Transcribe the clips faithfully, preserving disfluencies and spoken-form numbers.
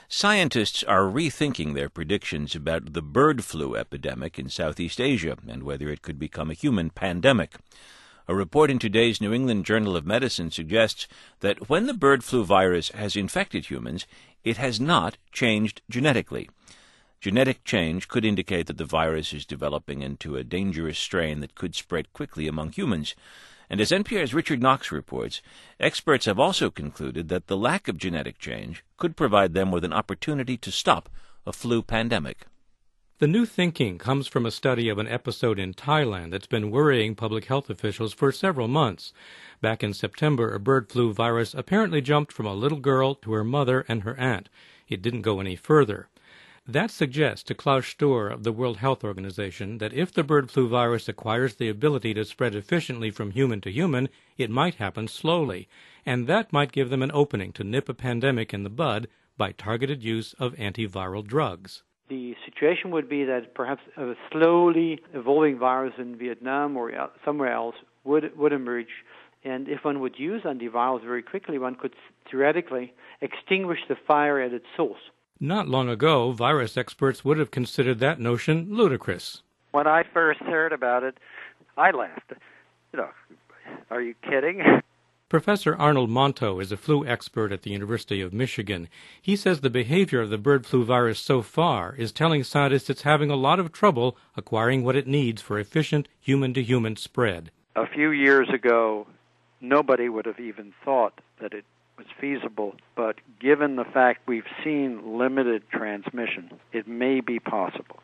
Scientists are rethinking their predictions about the bird flu epidemic in Southeast Asia and whether it could become a human pandemic. A report in today's New England Journal of Medicine suggests that when the bird flu virus has infected humans, it has not changed genetically. Genetic change could indicate that the virus is developing into a dangerous strain that could spread quickly among humans. And as N P R's Richard Knox reports, experts have also concluded that the lack of genetic change could provide them with an opportunity to stop a flu pandemic. The new thinking comes from a study of an episode in Thailand that's been worrying public health officials for several months. Back in September, a bird flu virus apparently jumped from a little girl to her mother and her aunt. It didn't go any further. That suggests to Klaus Sturr of the World Health Organization that if the bird flu virus acquires the ability to spread efficiently from human to human, it might happen slowly, and that might give them an opening to nip a pandemic in the bud by targeted use of antiviral drugs. The situation would be that perhaps a slowly evolving virus in Vietnam or somewhere else would, would emerge, and if one would use antivirals very quickly, one could theoretically extinguish the fire at its source. Not long ago, virus experts would have considered that notion ludicrous. When I first heard about it, I laughed. You know, are you kidding? Professor Arnold Monto is a flu expert at the University of Michigan. He says the behavior of the bird flu virus so far is telling scientists it's having a lot of trouble acquiring what it needs for efficient human-to-human spread. A few years ago, nobody would have even thought that it was feasible, but given the fact we've seen limited transmission, it may be possible.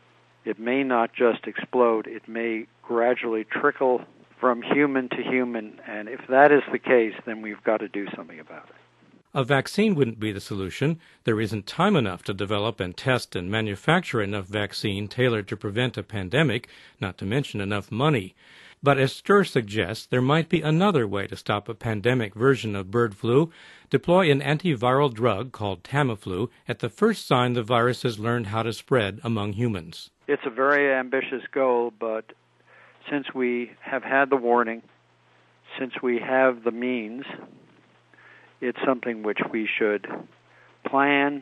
It may not just explode, it may gradually trickle from human to human, and if that is the case, then we've got to do something about it. A vaccine wouldn't be the solution. There isn't time enough to develop and test and manufacture enough vaccine tailored to prevent a pandemic, not to mention enough money. But as Sturr suggests, there might be another way to stop a pandemic version of bird flu. Deploy an antiviral drug called Tamiflu at the first sign the virus has learned how to spread among humans. It's a very ambitious goal, but since we have had the warning, since we have the means, it's something which we should plan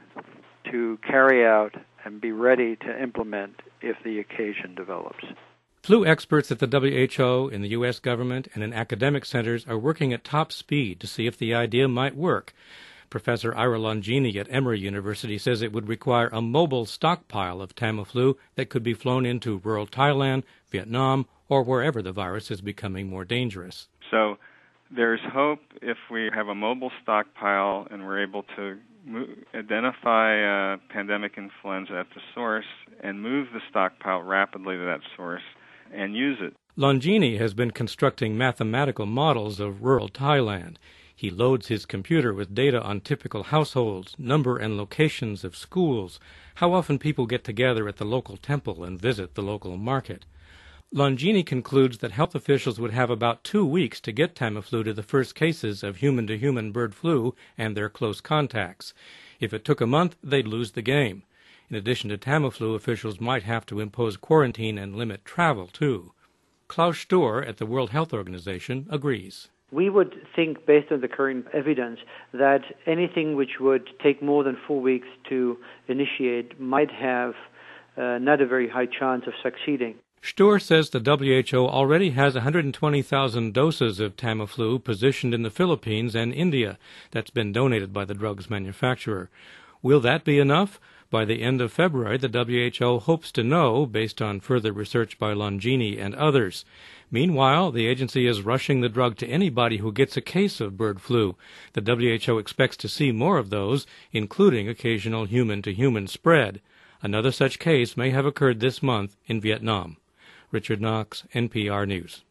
to carry out and be ready to implement if the occasion develops. Flu experts at the W H O, in the U S government, and in academic centers are working at top speed to see if the idea might work. Professor Ira Longini at Emory University says it would require a mobile stockpile of Tamiflu that could be flown into rural Thailand, Vietnam, or wherever the virus is becoming more dangerous. So there's hope if we have a mobile stockpile and we're able to move, identify uh, pandemic influenza at the source and move the stockpile rapidly to that source and use it. Longini has been constructing mathematical models of rural Thailand. He loads his computer with data on typical households, number and locations of schools, how often people get together at the local temple and visit the local market. Longini concludes that health officials would have about two weeks to get Tamiflu to the first cases of human-to-human bird flu and their close contacts. If it took a month, they'd lose the game. In addition to Tamiflu, officials might have to impose quarantine and limit travel, too. Klaus Sturr at the World Health Organization agrees. We would think, based on the current evidence, that anything which would take more than four weeks to initiate might have uh, not a very high chance of succeeding. Sturr says the W H O already has one hundred twenty thousand doses of Tamiflu positioned in the Philippines and India that's been donated by the drug's manufacturer. Will that be enough? By the end of February, the W H O hopes to know, based on further research by Longini and others. Meanwhile, the agency is rushing the drug to anybody who gets a case of bird flu. The W H O expects to see more of those, including occasional human-to-human spread. Another such case may have occurred this month in Vietnam. Richard Knox, N P R News.